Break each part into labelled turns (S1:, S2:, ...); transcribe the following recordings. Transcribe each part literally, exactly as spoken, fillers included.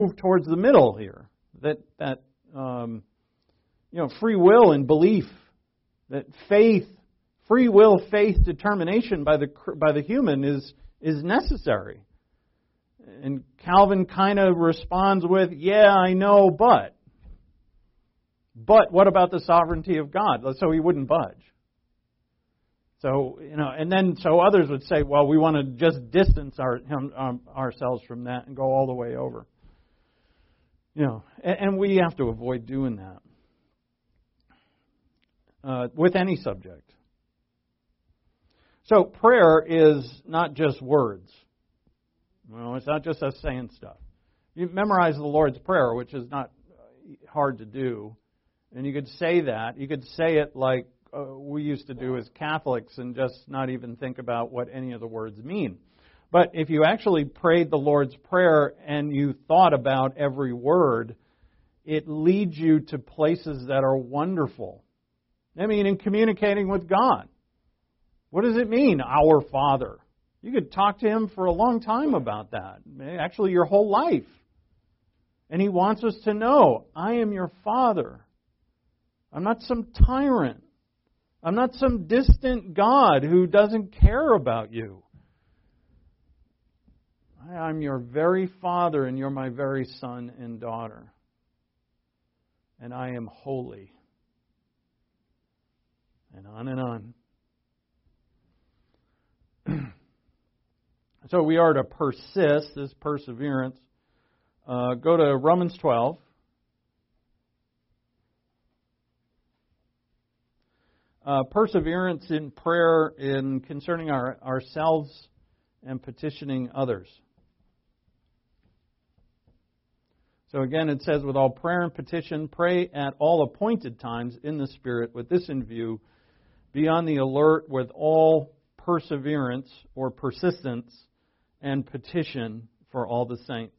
S1: move towards the middle here. That that um, you know, free will and belief, that faith, free will, faith, determination by the by the human is is necessary. And Calvin kind of responds with, "Yeah, I know, but." But what about the sovereignty of God? So he wouldn't budge. So, you know, and then so others would say, well, we want to just distance our, him, um, ourselves from that and go all the way over. You know, and, and we have to avoid doing that uh, with any subject. So prayer is not just words. Well, it's not just us saying stuff. You memorize the Lord's Prayer, which is not hard to do, and you could say that. You could say it like uh, we used to do as Catholics and just not even think about what any of the words mean. But if you actually prayed the Lord's Prayer and you thought about every word, it leads you to places that are wonderful. I mean, in communicating with God. What does it mean, our Father? You could talk to Him for a long time about that. Actually, your whole life. And He wants us to know, I am your Father. I'm not some tyrant. I'm not some distant God who doesn't care about you. I'm your very Father, and you're my very son and daughter. And I am holy. And on and on. So we are to persist, this perseverance. Uh, go to Romans twelve. Uh, perseverance in prayer in concerning our, ourselves and petitioning others. So again, it says, with all prayer and petition, pray at all appointed times in the Spirit, with this in view, be on the alert with all perseverance or persistence and petition for all the saints.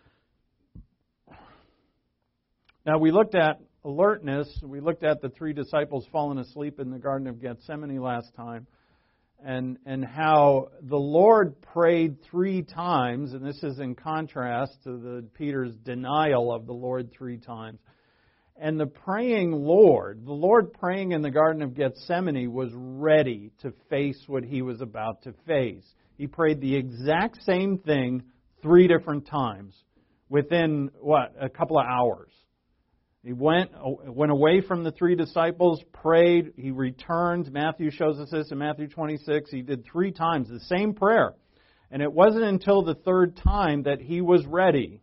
S1: Now, we looked at alertness. We looked at the three disciples falling asleep in the Garden of Gethsemane last time, and and how the Lord prayed three times, and this is in contrast to the Peter's denial of the Lord three times. And the praying Lord, the Lord praying in the Garden of Gethsemane, was ready to face what He was about to face. He prayed the exact same thing three different times within, what, a couple of hours. He went went away from the three disciples, prayed, he returned. Matthew shows us this in Matthew twenty-six. He did three times the same prayer. And it wasn't until the third time that he was ready.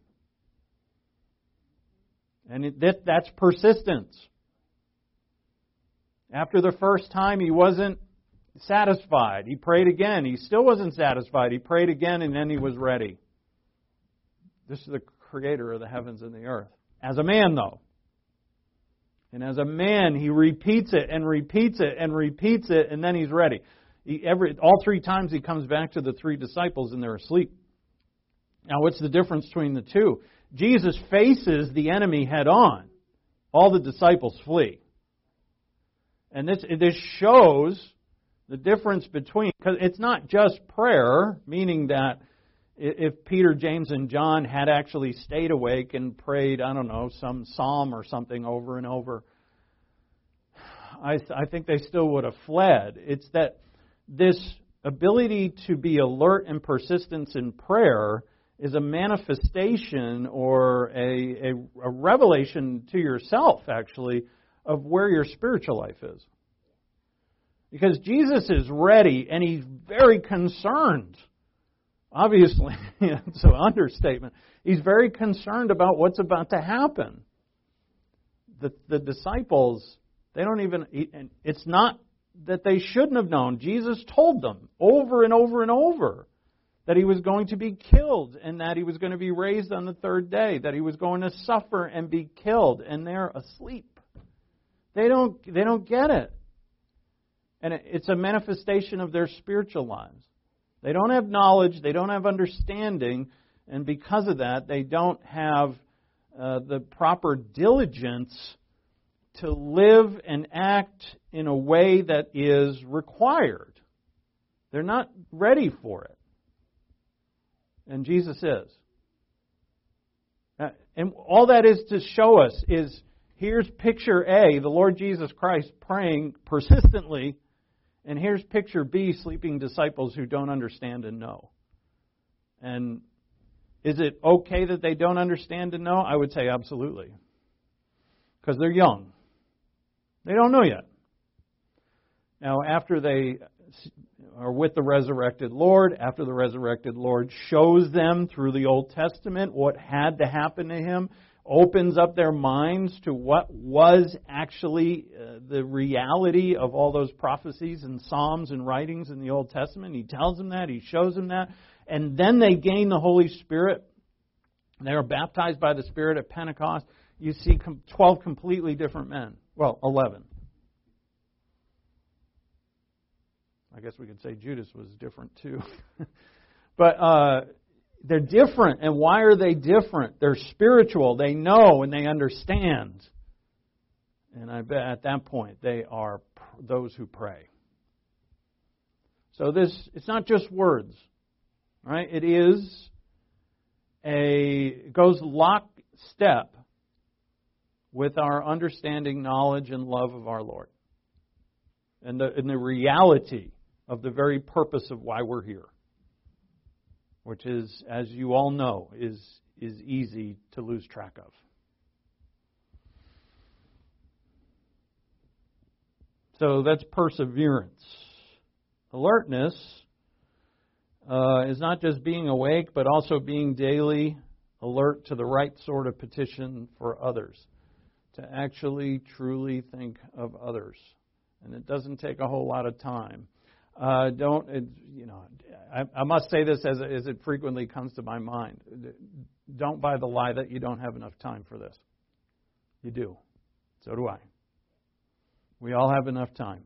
S1: And it, that, that's persistence. After the first time, he wasn't satisfied. He prayed again. He still wasn't satisfied. He prayed again, and then he was ready. This is the Creator of the heavens and the earth. As a man, though. And as a man, he repeats it and repeats it and repeats it, and then he's ready. He, every, all three times he comes back to the three disciples, and they're asleep. Now, what's the difference between the two? Jesus faces the enemy head on. All the disciples flee. And this, this shows the difference between, because it's not just prayer, meaning that if Peter, James, and John had actually stayed awake and prayed, I don't know, some psalm or something over and over, I, I think they still would have fled. It's that this ability to be alert and persistence in prayer is a manifestation or a, a, a revelation to yourself, actually, of where your spiritual life is. Because Jesus is ready and He's very concerned. Obviously, it's an understatement. He's very concerned about what's about to happen. The, the disciples, they don't even, and it's not that they shouldn't have known. Jesus told them over and over and over that He was going to be killed and that He was going to be raised on the third day, that He was going to suffer and be killed, and they're asleep. They don't, they don't get it. And it's a manifestation of their spiritual lives. They don't have knowledge, they don't have understanding, and because of that, they don't have uh, the proper diligence to live and act in a way that is required. They're not ready for it. And Jesus is. Uh, and all that is to show us is, here's picture A, the Lord Jesus Christ praying persistently, and here's picture B, sleeping disciples who don't understand and know. And is it okay that they don't understand and know? I would say absolutely. Because they're young. They don't know yet. Now, after they are with the resurrected Lord, after the resurrected Lord shows them through the Old Testament what had to happen to Him, opens up their minds to what was actually uh, the reality of all those prophecies and Psalms and writings in the Old Testament. He tells them that, He shows them that, and then they gain the Holy Spirit. They are baptized by the Spirit at Pentecost. You see twelve completely different men. Well, eleven. I guess we could say Judas was different too. But uh, they're different. And why are they different? They're spiritual. They know and they understand. And I bet at that point they are those who pray. So this, it's not just words, right? It is a, it goes lockstep with our understanding, knowledge, and love of our Lord. And the, and the reality of the very purpose of why we're here. Which is, as you all know, is, is easy to lose track of. So that's perseverance. Alertness uh, is not just being awake, but also being daily alert to the right sort of petition for others. To actually, truly think of others. And it doesn't take a whole lot of time. Uh, don't, it, you know, I, I must say this as, as it frequently comes to my mind. Don't buy the lie that you don't have enough time for this. You do. So do I. We all have enough time.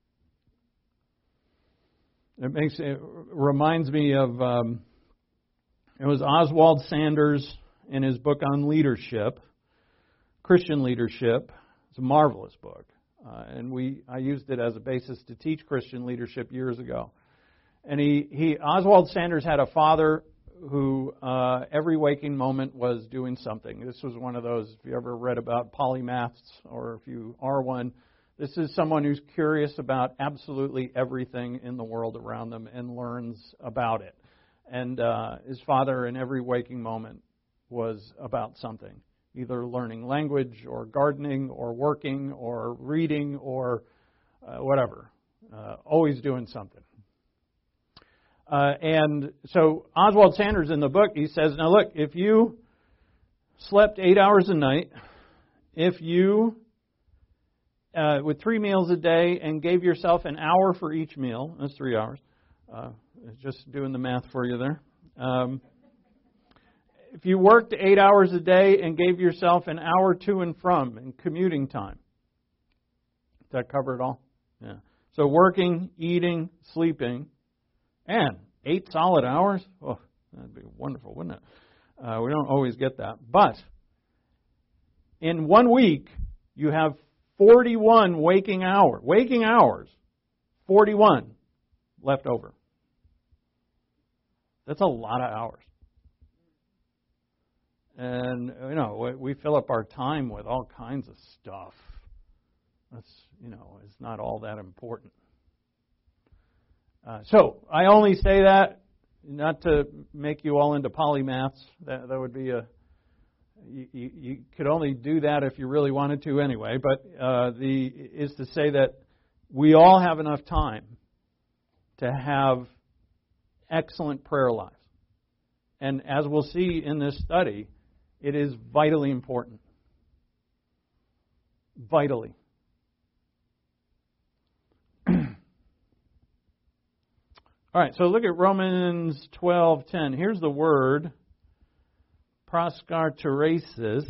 S1: It makes it reminds me of, um, it was Oswald Sanders in his book on leadership, Christian leadership. It's a marvelous book. Uh, and we, I used it as a basis to teach Christian leadership years ago. And he, he Oswald Sanders had a father who uh, every waking moment was doing something. This was one of those, if you ever read about polymaths or if you are one, this is someone who's curious about absolutely everything in the world around them and learns about it. And uh, his father in every waking moment was about something. Either learning language or gardening or working or reading or uh, whatever. Uh, always doing something. Uh, and so Oswald Sanders in the book, he says, now look, if you slept eight hours a night, if you, uh, with three meals a day and gave yourself an hour for each meal, that's three hours, uh, just doing the math for you there. Um, If you worked eight hours a day and gave yourself an hour to and from in commuting time, does that cover it all? Yeah. So working, eating, sleeping, and eight solid hours? Oh, that'd be wonderful, wouldn't it? Uh, we don't always get that. But in one week, you have forty-one waking hours. Waking hours, forty-one left over. That's a lot of hours. And, you know, we fill up our time with all kinds of stuff. That's, you know, it's not all that important. Uh, so, I only say that not to make you all into polymaths. That, that would be a, you, you, you could only do that if you really wanted to anyway. But uh, the is to say that we all have enough time to have excellent prayer lives. And as we'll see in this study, it is vitally important. Vitally. All right, so look at Romans twelve ten. Here's the word, proskarteresis.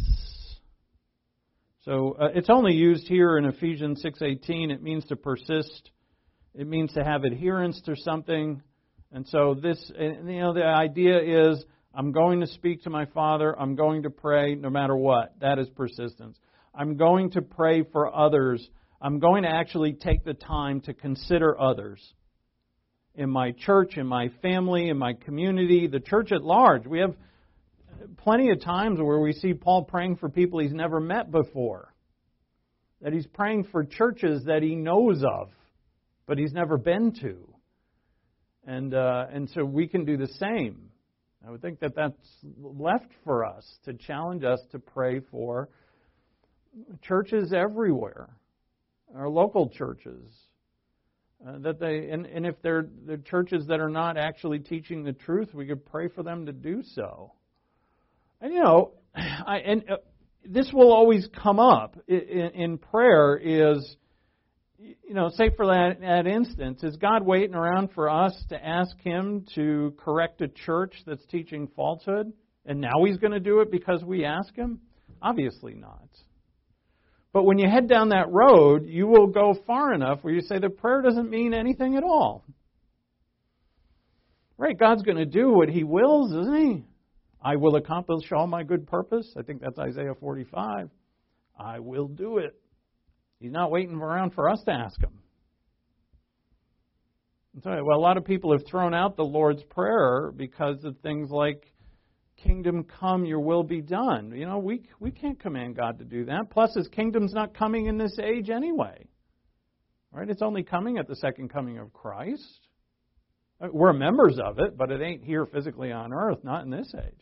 S1: So uh, it's only used here in Ephesians six eighteen. It means to persist. It means to have adherence to something. And so this, you know, the idea is, I'm going to speak to my Father. I'm going to pray no matter what. That is persistence. I'm going to pray for others. I'm going to actually take the time to consider others. In my church, in my family, in my community, the church at large. We have plenty of times where we see Paul praying for people he's never met before. That he's praying for churches that he knows of, but he's never been to. And uh, and so we can do the same. I would think that that's left for us, to challenge us to pray for churches everywhere, our local churches. Uh, that they and, and if they're the churches that are not actually teaching the truth, we could pray for them to do so. And you know, I, and uh, this will always come up in, in prayer. Is you know, say for that, that instance, is God waiting around for us to ask Him to correct a church that's teaching falsehood, and now He's going to do it because we ask Him? Obviously not. But when you head down that road, you will go far enough where you say the prayer doesn't mean anything at all. Right, God's going to do what He wills, isn't He? I will accomplish all my good purpose. I think that's Isaiah forty-five. I will do it. He's not waiting around for us to ask Him. Well, a lot of people have thrown out the Lord's Prayer because of things like, kingdom come, your will be done. You know, we we can't command God to do that. Plus, His kingdom's not coming in this age anyway. Right? It's only coming at the second coming of Christ. We're members of it, but it ain't here physically on earth, not in this age.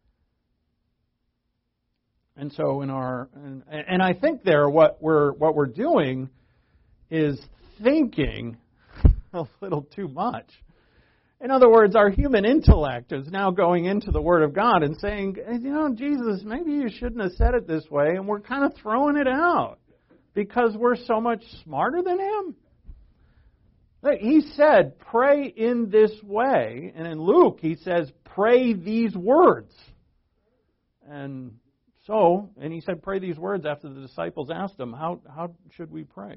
S1: And so in our and, and I think there what we're what we're doing is thinking a little too much. In other words, our human intellect is now going into the Word of God and saying, you know, Jesus, maybe you shouldn't have said it this way, and we're kind of throwing it out because we're so much smarter than Him. He said, pray in this way, and in Luke he says, pray these words. And So, and He said, pray these words after the disciples asked Him, how, how should we pray?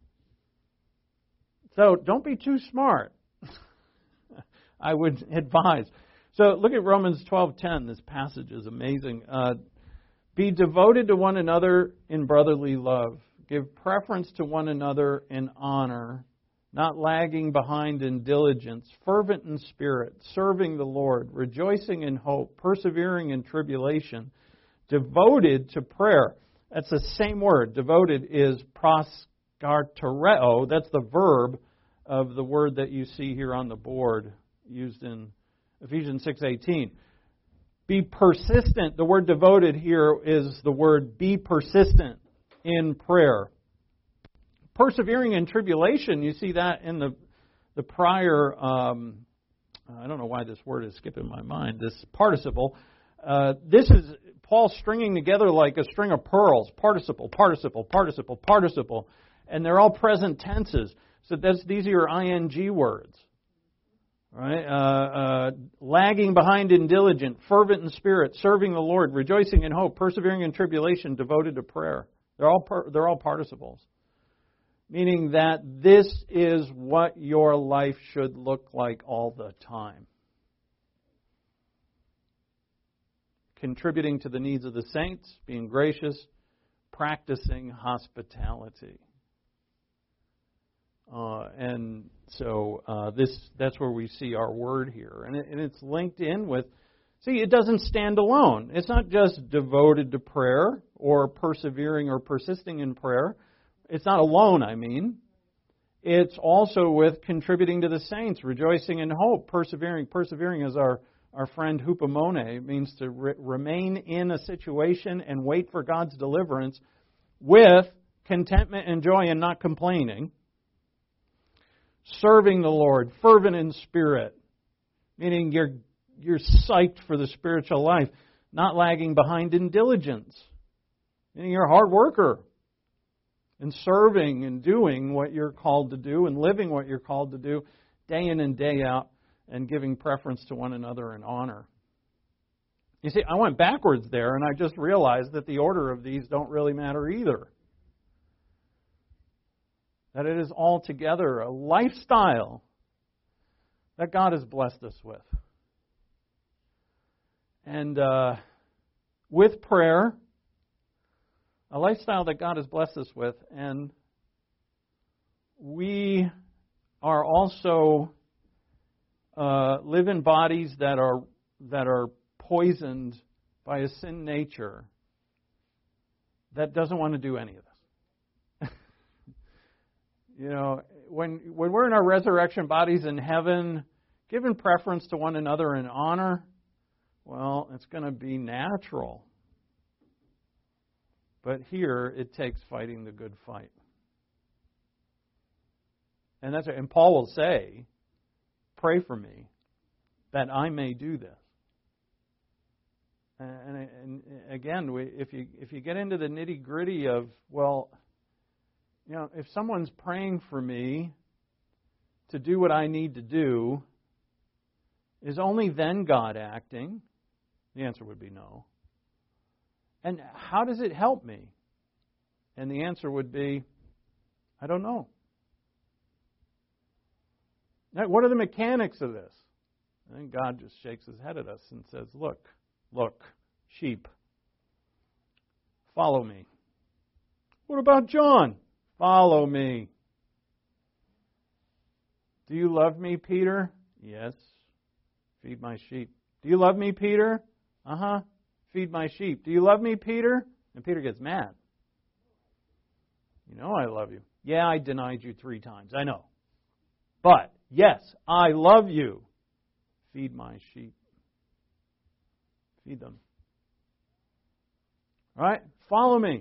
S1: So, don't be too smart, I would advise. So, look at Romans twelve ten. This passage is amazing. Uh, be devoted to one another in brotherly love. Give preference to one another in honor, not lagging behind in diligence, fervent in spirit, serving the Lord, rejoicing in hope, persevering in tribulation, devoted to prayer. That's the same word. Devoted is proskartereo. That's the verb of the word that you see here on the board used in Ephesians six eighteen. Be persistent. The word devoted here is the word be persistent in prayer. Persevering in tribulation, you see that in the the prior, um, I don't know why this word is skipping my mind, this participle. Uh, this is Paul stringing together like a string of pearls, participle, participle, participle, participle, and they're all present tenses. So that's these are your ing words, right? Uh, uh, lagging behind in diligent, fervent in spirit, serving the Lord, rejoicing in hope, persevering in tribulation, devoted to prayer. They're all per, they're all participles, meaning that this is what your life should look like all the time. Contributing to the needs of the saints, being gracious, practicing hospitality. Uh, and so uh, this that's where we see our word here. And, it, and it's linked in with, see, it doesn't stand alone. It's not just devoted to prayer or persevering or persisting in prayer. It's not alone, I mean. It's also with contributing to the saints, rejoicing in hope, persevering. Persevering is our Our friend hupomone. It means to re- remain in a situation and wait for God's deliverance with contentment and joy and not complaining. Serving the Lord, fervent in spirit, meaning you're you're psyched for the spiritual life, not lagging behind in diligence, meaning you're a hard worker and serving and doing what you're called to do and living what you're called to do day in and day out, and giving preference to one another in honor. You see, I went backwards there, and I just realized that the order of these don't really matter either. That it is altogether a lifestyle that God has blessed us with. And uh, with prayer, a lifestyle that God has blessed us with, and we are also Uh, live in bodies that are that are poisoned by a sin nature that doesn't want to do any of this. You know, when when we're in our resurrection bodies in heaven, giving preference to one another in honor, well, it's going to be natural. But here, it takes fighting the good fight. And that's and Paul will say, pray for me that I may do this. And, and again, we, if you if you get into the nitty gritty of, well, you know, if someone's praying for me to do what I need to do, is only then God acting? The answer would be no. And how does it help me? And the answer would be, I don't know. Now, what are the mechanics of this? I think God just shakes his head at us and says, look, look, sheep, follow me. What about John? Follow me. Do you love me, Peter? Yes. Feed my sheep. Do you love me, Peter? Uh-huh. Feed my sheep. Do you love me, Peter? And Peter gets mad. You know I love you. Yeah, I denied you three times. I know. But, yes, I love you. Feed my sheep. Feed them. All right? Follow me.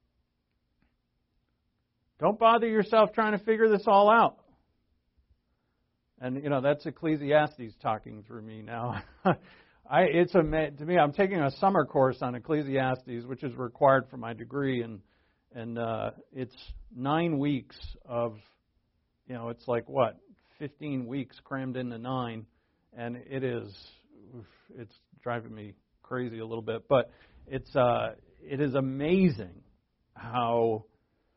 S1: Don't bother yourself trying to figure this all out. And, you know, that's Ecclesiastes talking through me now. I, it's a, to me, I'm taking a summer course on Ecclesiastes, which is required for my degree, and and uh, it's nine weeks of, you know, it's like what, fifteen weeks crammed into nine, and it is, it's driving me crazy a little bit, but it's uh, it is amazing how,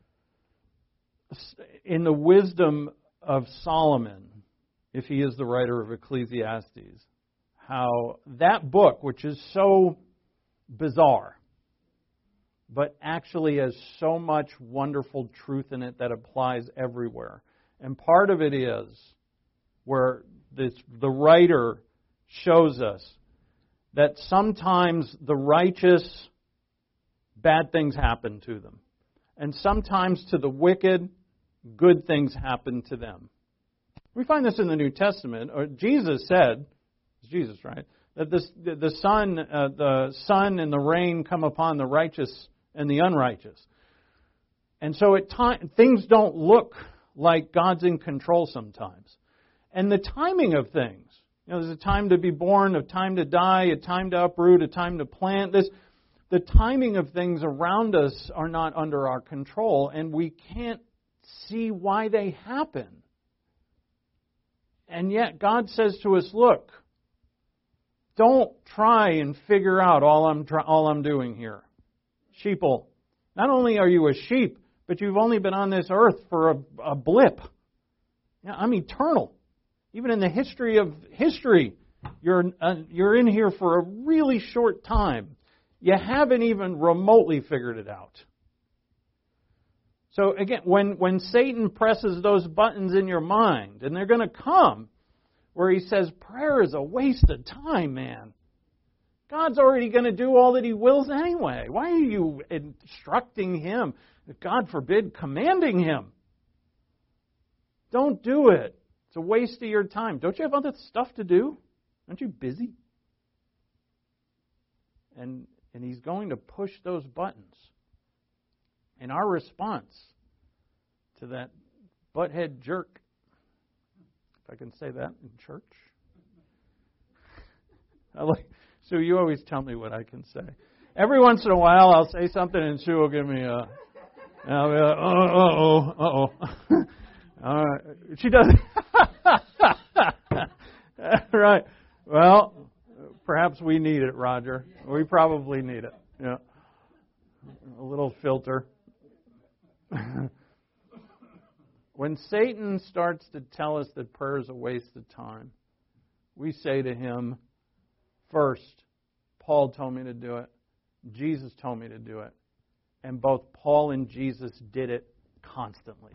S1: in the wisdom of Solomon, if he is the writer of Ecclesiastes, how that book, which is so bizarre, but actually has so much wonderful truth in it that applies everywhere. And part of it is where this, the writer shows us that sometimes the righteous, bad things happen to them. And sometimes to the wicked, good things happen to them. We find this in the New Testament. Or Jesus said, it's Jesus, right? That this, the sun, uh, the sun and the rain come upon the righteous and the unrighteous. And so at time, things don't look like God's in control sometimes. And the timing of things, you know, there's a time to be born, a time to die, a time to uproot, a time to plant. This, the timing of things around us are not under our control, and we can't see why they happen. And yet God says to us, look, don't try and figure out all I'm all I'm doing here. Sheeple, not only are you a sheep, but you've only been on this earth for a, a blip. Yeah, I'm eternal. Even in the history of history, you're uh, you're in here for a really short time. You haven't even remotely figured it out. So again, when, when Satan presses those buttons in your mind, and they're going to come, where he says, prayer is a waste of time, man. God's already going to do all that He wills anyway. Why are you instructing Him? God forbid, commanding Him. Don't do it. It's a waste of your time. Don't you have other stuff to do? Aren't you busy? And, and He's going to push those buttons. And our response to that butthead jerk, if I can say that in church. I like, Sue, you always tell me what I can say. Every once in a while, I'll say something, and Sue will give me a. And I'll be like, oh, uh oh, uh oh. All right, she does. Right. Well, perhaps we need it, Roger. We probably need it. Yeah. A little filter. When Satan starts to tell us that prayer is a waste of time, we say to him, first, Paul told me to do it. Jesus told me to do it. And both Paul and Jesus did it constantly.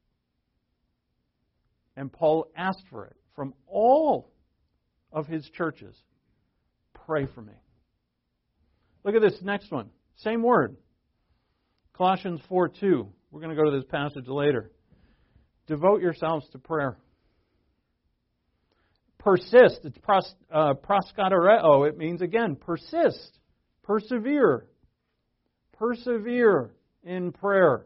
S1: And Paul asked for it from all of his churches. Pray for me. Look at this next one. Same word. Colossians four two. We're going to go to this passage later. Devote yourselves to prayer. Persist. It's pros, uh, proskatereo. It means, again, persist. Persevere. Persevere in prayer.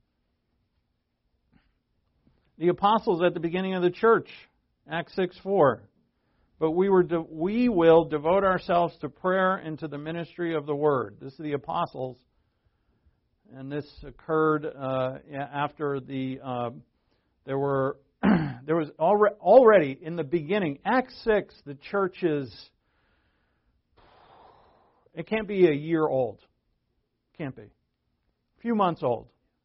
S1: The apostles at the beginning of the church, Acts six four. But we were de- we will devote ourselves to prayer and to the ministry of the word. This is the apostles. And this occurred uh, after the uh, there were there was already already in the beginning, Acts six, the church is, it can't be a year old. Can't be. A few months old.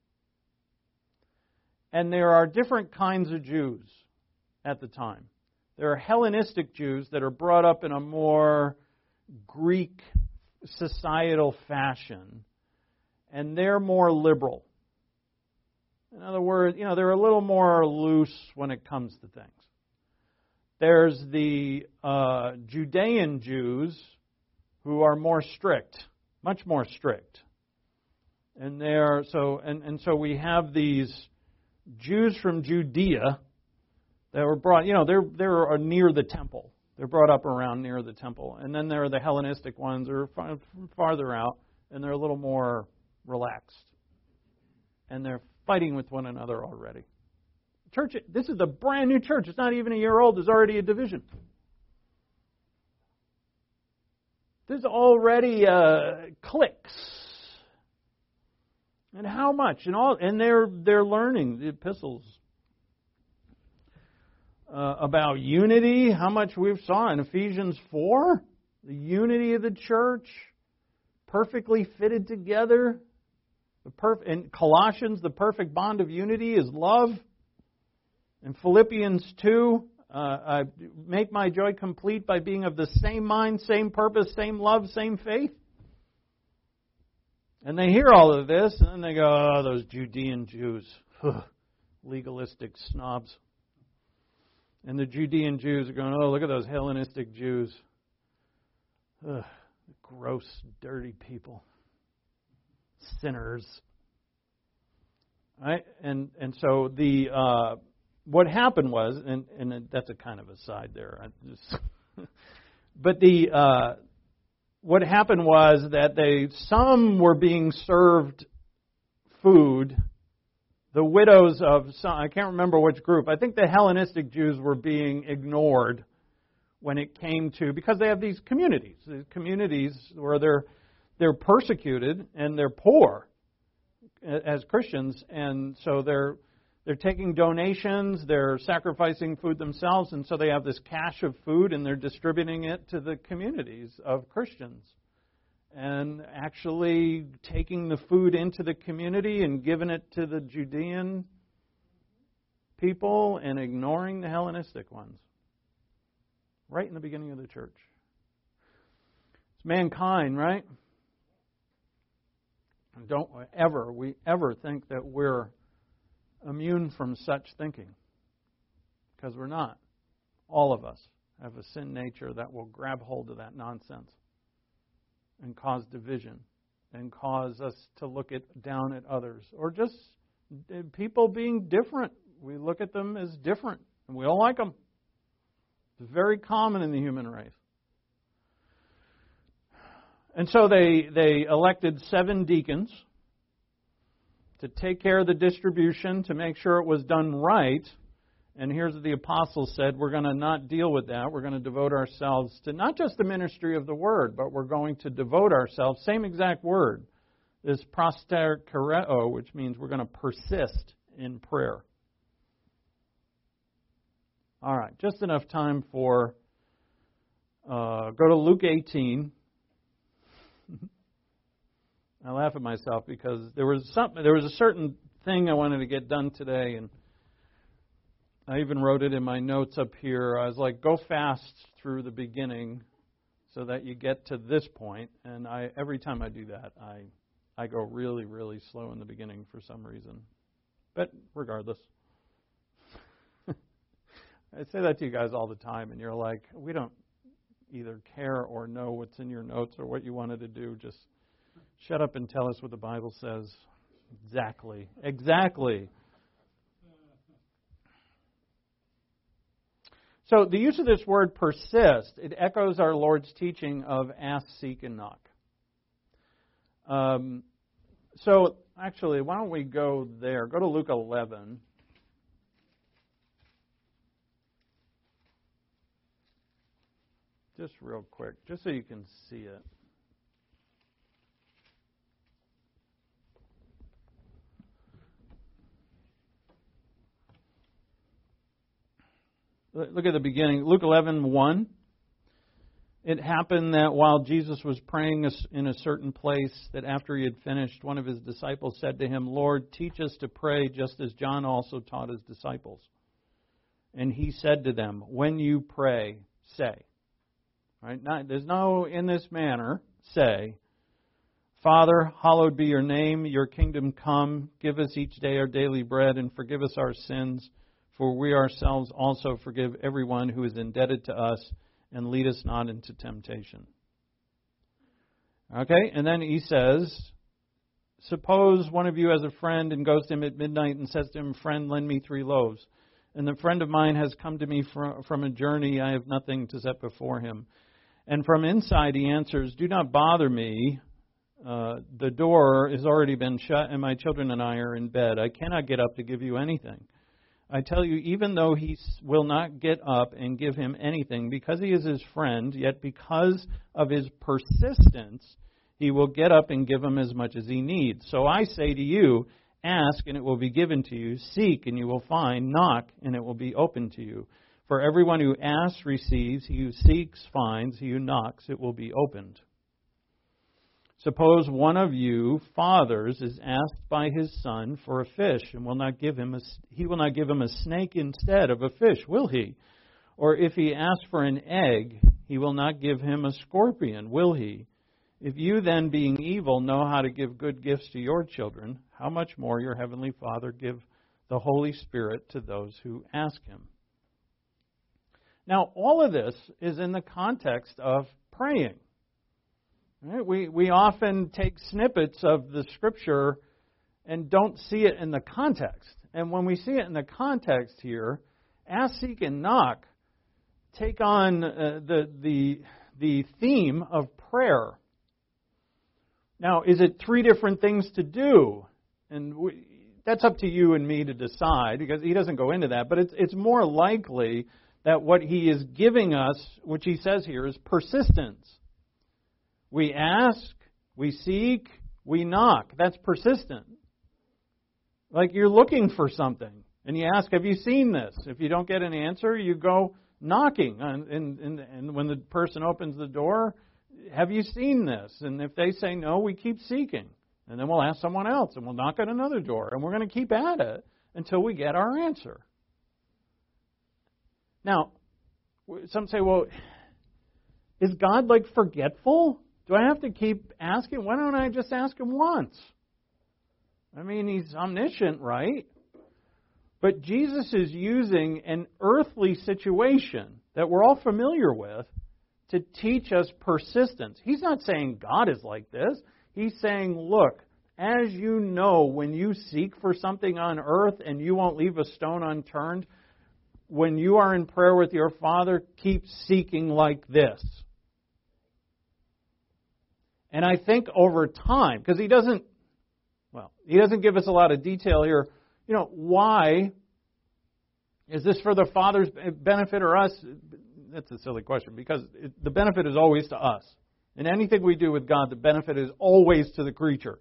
S1: And there are different kinds of Jews at the time. There are Hellenistic Jews that are brought up in a more Greek societal fashion, and they're more liberal. In other words, you know, they're a little more loose when it comes to things. There's the uh, Judean Jews who are more strict, much more strict. And they're so and, and so we have these Jews from Judea that were brought, you know, they're they're near the temple. They're brought up around near the temple. And then there are the Hellenistic ones that are far, farther out, and they're a little more relaxed. And they're fighting with one another already. Church, this is a brand new church. It's not even a year old. There's already a division. There's already uh, cliques. And how much? And all, and they're they're learning the epistles uh, about unity. How much we've saw in Ephesians four, the unity of the church, perfectly fitted together. The perf- in Colossians, the perfect bond of unity is love. In Philippians two, uh, I make my joy complete by being of the same mind, same purpose, same love, same faith. And they hear all of this, and then they go, oh, those Judean Jews, ugh, legalistic snobs. And the Judean Jews are going, oh, look at those Hellenistic Jews. Ugh, gross, dirty people. Sinners. Right? And and so the uh, what happened was, and, and that's a kind of aside there. I just but the... Uh, What happened was that they some were being served food. The widows of some, I can't remember which group. I think the Hellenistic Jews were being ignored when it came to, because they have these communities, these communities where they're they're persecuted and they're poor as Christians, and so they're they're taking donations, they're sacrificing food themselves, and so they have this cache of food, and they're distributing it to the communities of Christians. And actually taking the food into the community and giving it to the Judean people and ignoring the Hellenistic ones. Right in the beginning of the church. It's mankind, right? Don't ever, we ever think that we're immune from such thinking, because we're not. All of us have a sin nature that will grab hold of that nonsense and cause division and cause us to look at, down at others, or just people being different. We look at them as different and we don't like them. It's very common in the human race. And so they they elected seven deacons to take care of the distribution, to make sure it was done right. And here's what the apostles said: we're going to not deal with that. We're going to devote ourselves to not just the ministry of the word, but we're going to devote ourselves, same exact word, is prosterkereo, which means we're going to persist in prayer. All right, just enough time for, uh, go to Luke eighteen. I laugh at myself because there was something, there was a certain thing I wanted to get done today, and I even wrote it in my notes up here. I was like, go fast through the beginning so that you get to this point. And I every time I do that, I I go really, really slow in the beginning for some reason. But regardless, I say that to you guys all the time, and you're like, we don't either care or know what's in your notes or what you wanted to do, just shut up and tell us what the Bible says. Exactly. Exactly. So the use of this word persist, it echoes our Lord's teaching of ask, seek, and knock. Um, so actually, why don't we go there? Go to Luke eleven. Just real quick, just so you can see it. Look at the beginning. Luke eleven one. It happened that while Jesus was praying in a certain place, that after he had finished, one of his disciples said to him, "Lord, teach us to pray just as John also taught his disciples." And he said to them, "When you pray, say." Right? Not, there's no in this manner, say, "Father, hallowed be your name, your kingdom come. Give us each day our daily bread and forgive us our sins, for we ourselves also forgive everyone who is indebted to us, and lead us not into temptation." Okay, and then he says, "Suppose one of you has a friend and goes to him at midnight and says to him, 'Friend, lend me three loaves. And the friend of mine has come to me from a journey. I have nothing to set before him.' And from inside he answers, 'Do not bother me. Uh, the door has already been shut, and my children and I are in bed. I cannot get up to give you anything.' I tell you, even though he will not get up and give him anything, because he is his friend, yet because of his persistence, he will get up and give him as much as he needs. So I say to you, ask, and it will be given to you. Seek, and you will find. Knock, and it will be opened to you. For everyone who asks receives, he who seeks finds, he who knocks, it will be opened. Suppose one of you fathers is asked by his son for a fish, and will not give him a, he will not give him a snake instead of a fish, will he? Or if he asks for an egg, he will not give him a scorpion, will he? If you then, being evil, know how to give good gifts to your children, how much more your heavenly Father give the Holy Spirit to those who ask him?" Now, all of this is in the context of praying. Right? We we often take snippets of the Scripture and don't see it in the context. And when we see it in the context here, ask, seek, and knock take on uh, the the the theme of prayer. Now, is it three different things to do? And we, that's up to you and me to decide, because he doesn't go into that. But it's it's more likely that what he is giving us, which he says here, is persistence. We ask, we seek, we knock. That's persistent. Like you're looking for something, and you ask, "Have you seen this?" If you don't get an answer, you go knocking. And, and, and, and when the person opens the door, "Have you seen this?" And if they say no, we keep seeking. And then we'll ask someone else, and we'll knock at another door. And we're going to keep at it until we get our answer. Now, some say, well, is God like forgetful? Do I have to keep asking? Why don't I just ask him once? I mean, he's omniscient, right? But Jesus is using an earthly situation that we're all familiar with to teach us persistence. He's not saying God is like this. He's saying, look, as you know, when you seek for something on earth and you won't leave a stone unturned, when you are in prayer with your Father, keep seeking like this. And I think over time, because he doesn't, well, he doesn't give us a lot of detail here, you know, why? Is this for the Father's benefit or us? That's a silly question, because it, the benefit is always to us. In anything we do with God, the benefit is always to the creature.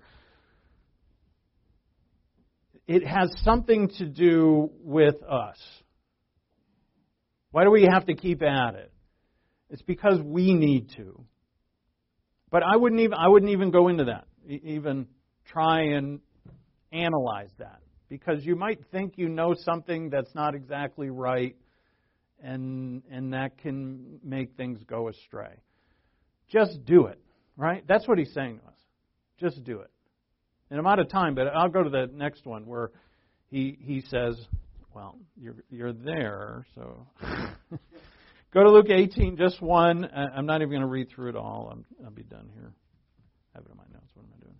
S1: It has something to do with us. Why do we have to keep at it? It's because we need to. But I wouldn't even I wouldn't even go into that, even try and analyze that, because you might think you know something that's not exactly right, and and that can make things go astray. Just do it, right? That's what he's saying to us. Just do it. And I'm out of time, but I'll go to the next one where he he says, well, you're you're there, so Go to Luke eighteen, just one. I'm not even going to read through it all. I'm, I'll be done here. I have it in my notes. What am I doing?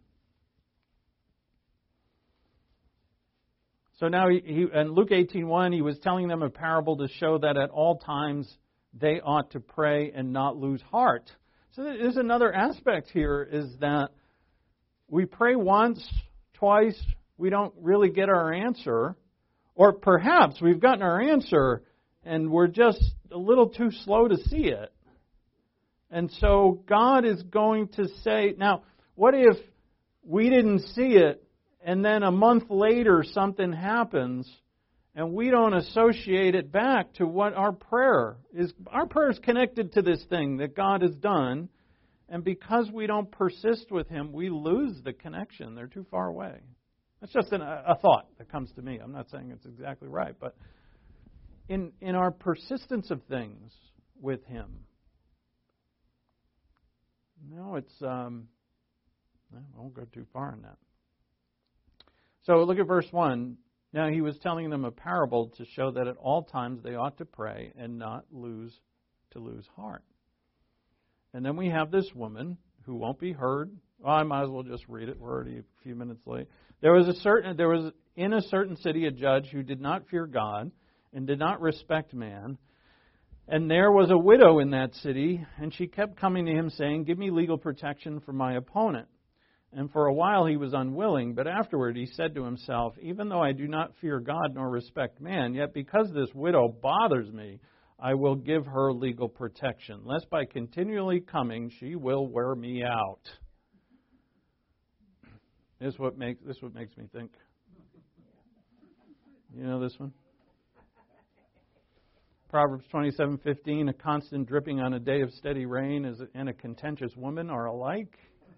S1: So now, he, he, in Luke eighteen one, he was telling them a parable to show that at all times they ought to pray and not lose heart. So there's another aspect here, is that we pray once, twice, we don't really get our answer. Or perhaps we've gotten our answer and we're just a little too slow to see it. And so God is going to say, now, what if we didn't see it and then a month later something happens and we don't associate it back to what our prayer is? Our prayer is connected to this thing that God has done. And because we don't persist with Him, we lose the connection. They're too far away. That's just an, a thought that comes to me. I'm not saying it's exactly right. But in in our persistence of things with Him, no, it's, um, I won't go too far in that. So look at verse one. Now he was telling them a parable to show that at all times they ought to pray and not lose to lose heart. And then we have this woman who won't be heard. Well, I might as well just read it. We're already a few minutes late. There was a certain there was in a certain city a judge who did not fear God and did not respect man. And there was a widow in that city, and she kept coming to him saying, "Give me legal protection for my opponent." And for a while he was unwilling, but afterward he said to himself, "Even though I do not fear God nor respect man, yet because this widow bothers me, I will give her legal protection, lest by continually coming she will wear me out." This is what makes this what makes me think. You know this one? Proverbs twenty-seven fifteen, a constant dripping on a day of steady rain is, and a contentious woman are alike.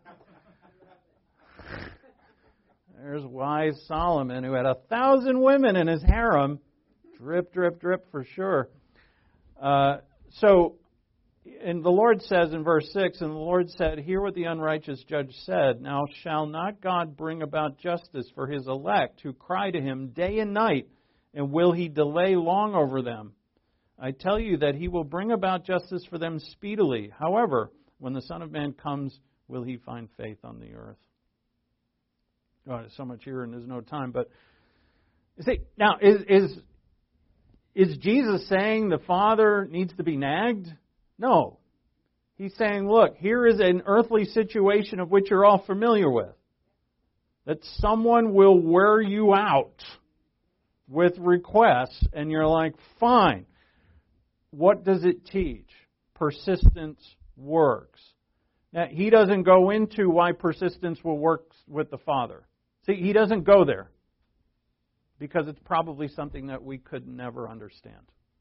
S1: There's wise Solomon, who had a thousand women in his harem. Drip, drip, drip for sure. Uh, so, and the Lord says in verse six, and the Lord said, "Hear what the unrighteous judge said. Now shall not God bring about justice for His elect, who cry to Him day and night, and will He delay long over them? I tell you that He will bring about justice for them speedily. However, when the Son of Man comes, will He find faith on the earth?" Oh, there's so much here and there's no time. But you see, now is is is Jesus saying the Father needs to be nagged? No. He's saying, look, here is an earthly situation of which you're all familiar with. That someone will wear you out with requests, and you're like, fine. What does it teach? Persistence works. Now, he doesn't go into why persistence will work with the Father. See, he doesn't go there because it's probably something that we could never understand.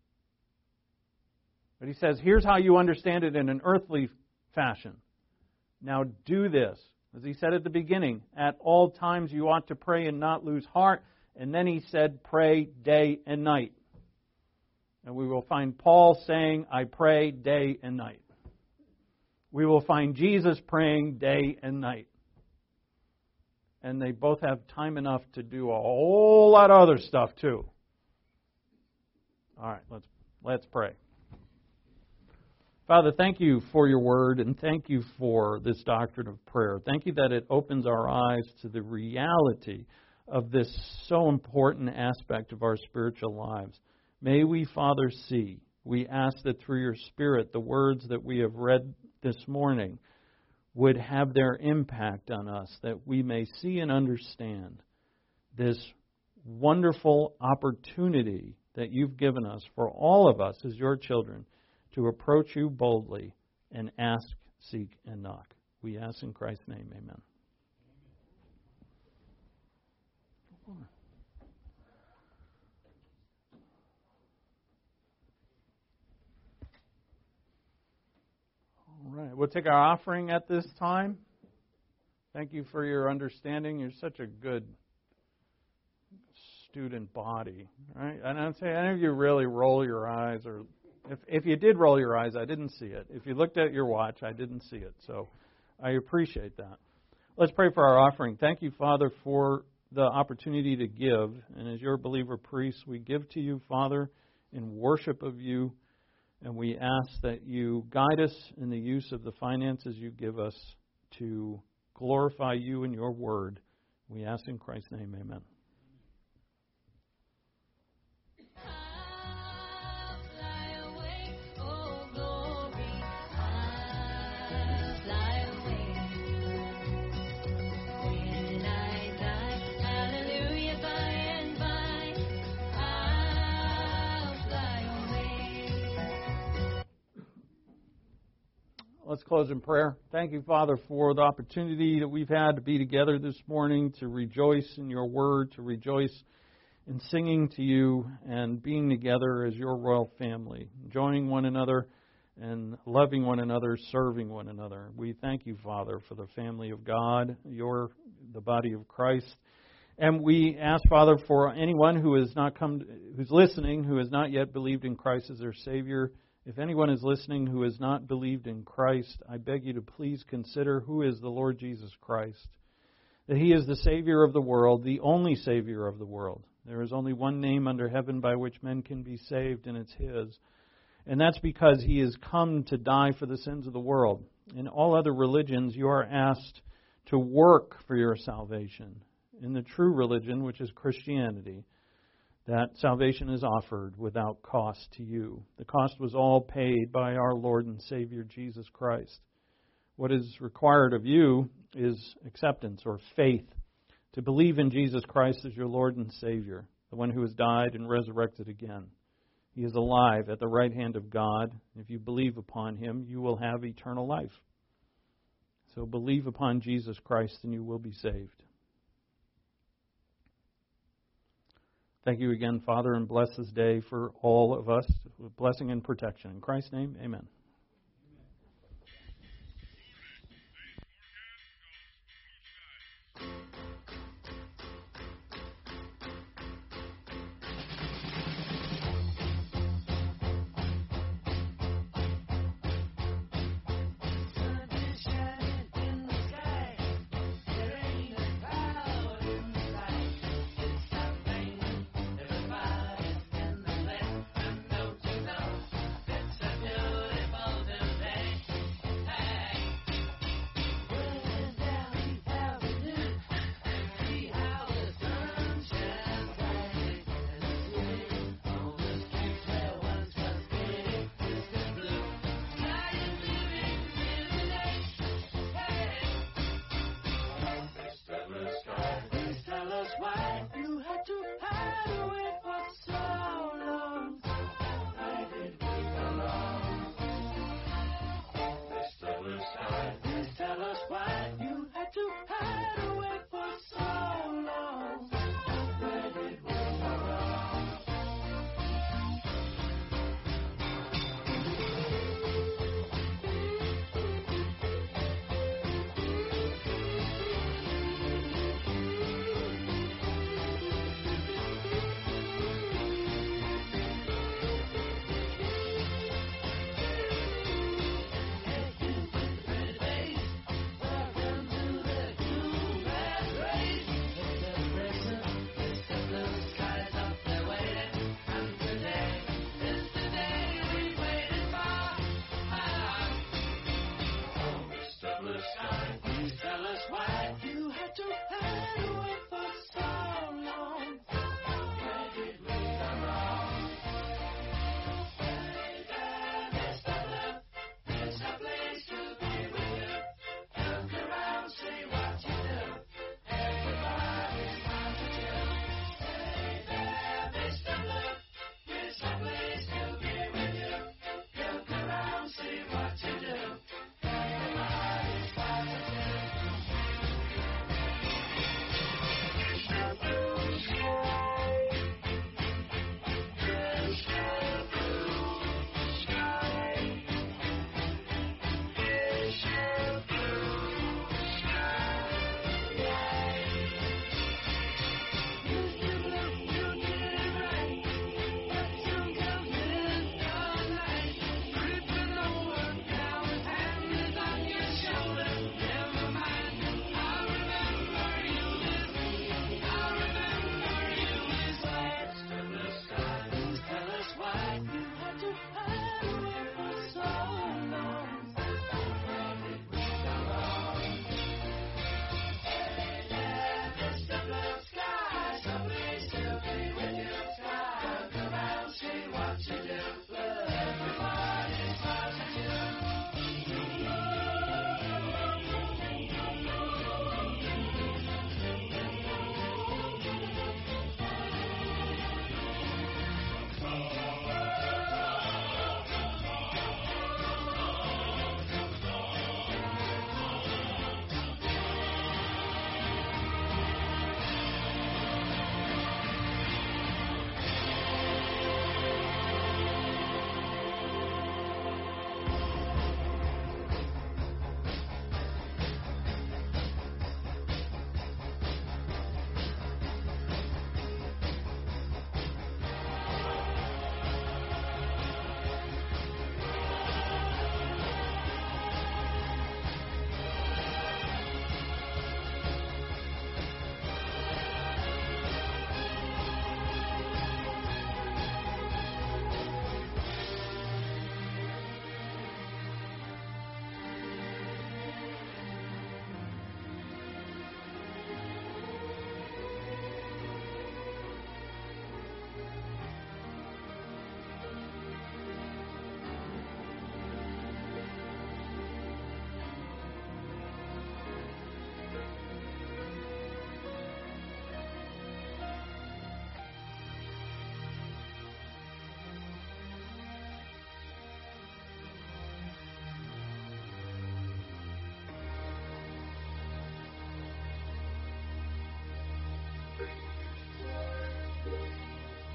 S1: But he says, here's how you understand it in an earthly fashion. Now do this. As he said at the beginning, at all times you ought to pray and not lose heart. And then he said, pray day and night. And we will find Paul saying, I pray day and night. We will find Jesus praying day and night. And they both have time enough to do a whole lot of other stuff too. All right, let's let's pray. Father, thank you for your word, and thank you for this doctrine of prayer. Thank you that it opens our eyes to the reality of this so important aspect of our spiritual lives. May we, Father, see. We ask that through your Spirit, the words that we have read this morning would have their impact on us, that we may see and understand this wonderful opportunity that you've given us for all of us as your children to approach you boldly and ask, seek, and knock. We ask in Christ's name, amen. All right, we'll take our offering at this time. Thank you for your understanding. You're such a good student body, right? And I'd say any of you really roll your eyes, or if if you did roll your eyes, I didn't see it. If you looked at your watch, I didn't see it. So I appreciate that. Let's pray for our offering. Thank you, Father, for the opportunity to give. And as your believer priests, we give to you, Father, in worship of you. And we ask that you guide us in the use of the finances you give us to glorify you and your word. We ask in Christ's name, amen. Let's close in prayer. Thank you, Father, for the opportunity that we've had to be together this morning, to rejoice in your word, to rejoice in singing to you and being together as your royal family, joining one another and loving one another, serving one another. We thank you, Father, for the family of God, your the body of Christ. And we ask, Father, for anyone who has not come, who's listening, who has not yet believed in Christ as their Savior. If anyone is listening who has not believed in Christ, I beg you to please consider who is the Lord Jesus Christ. That He is the Savior of the world, the only Savior of the world. There is only one name under heaven by which men can be saved, and it's His. And that's because He has come to die for the sins of the world. In all other religions, you are asked to work for your salvation. In the true religion, which is Christianity, that salvation is offered without cost to you. The cost was all paid by our Lord and Savior Jesus Christ. What is required of you is acceptance or faith, to believe in Jesus Christ as your Lord and Savior, the one who has died and resurrected again. He is alive at the right hand of God. If you believe upon Him, you will have eternal life. So believe upon Jesus Christ and you will be saved. Thank you again, Father, and bless this day for all of us with blessing and protection. In Christ's name, amen.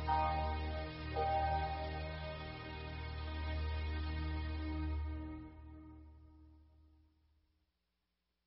S2: Bye.